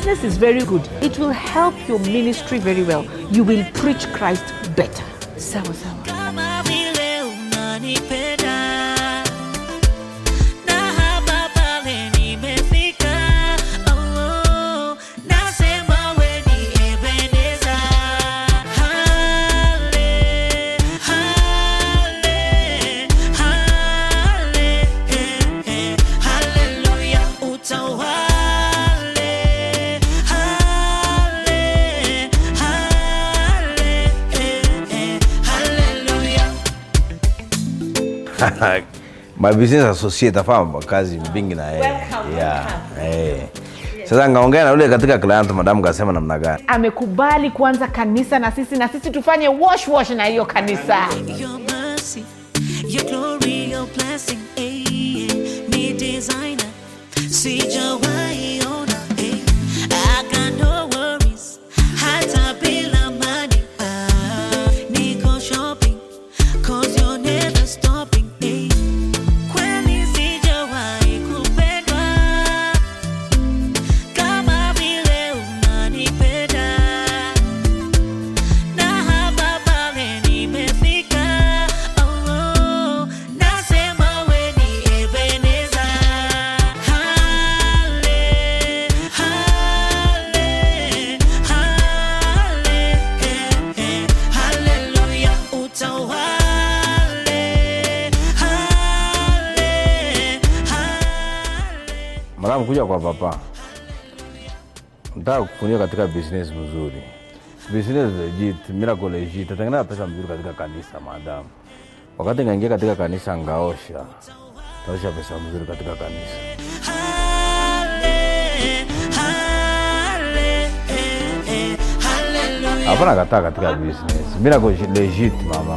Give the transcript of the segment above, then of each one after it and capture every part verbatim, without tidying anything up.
business is very good. It will help your ministry very well. You will preach Christ better. Sawa sawa. My business associate afanya kazi mbingi na yeye. Welcome. Yeah. Eh. Sasa ngaongea na yule katika client madam kasema namna gani? Amekubali kuanza kanisa na sisi na sisi tufanye wash wash na hiyo kanisa. Your mercy, your glory, your blessing, eh, me designer, see your way on, eh, I got no worries, hata bila money, ah, niko shopping, cause you're never stopping, eh, kweli sijawahi kupendwa, kama vile unanipenda, na hapa pale nimefika, oh, nasema we ni Ebeneza, hale, hale, hale, eh, eh, hallelujah, utawale, hale, hale. Madam kuja kwa papa. Nataka kukunia katika business mzuri. Business legit, miracle legit. Tatengeneza pesa mzuri katika kanisa madam. Wakati ngaingia katika kanisa ngaosha. Taosha pesa mzuri katika kanisa. Hapana kataa katika business. Miracle legit mama.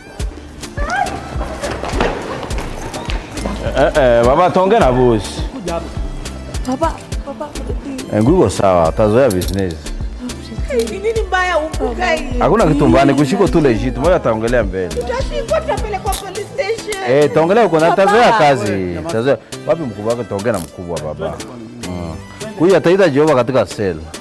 Eh eh baba tonge na boss. Papa, papa. Nguo sawa, tazoea business. Nini mbaya upuka hii? Hakuna kitu mbaya, kushiko tu legit. Moja taongelea mbele. Tutashikwa tutapeleka kwa police station. Eh, taongelea uko na tazoea kazi. Tazoea. Wapi mkubwa wako taongea na mkubwa baba. Mm. Kuja ataita Jehova katika cell.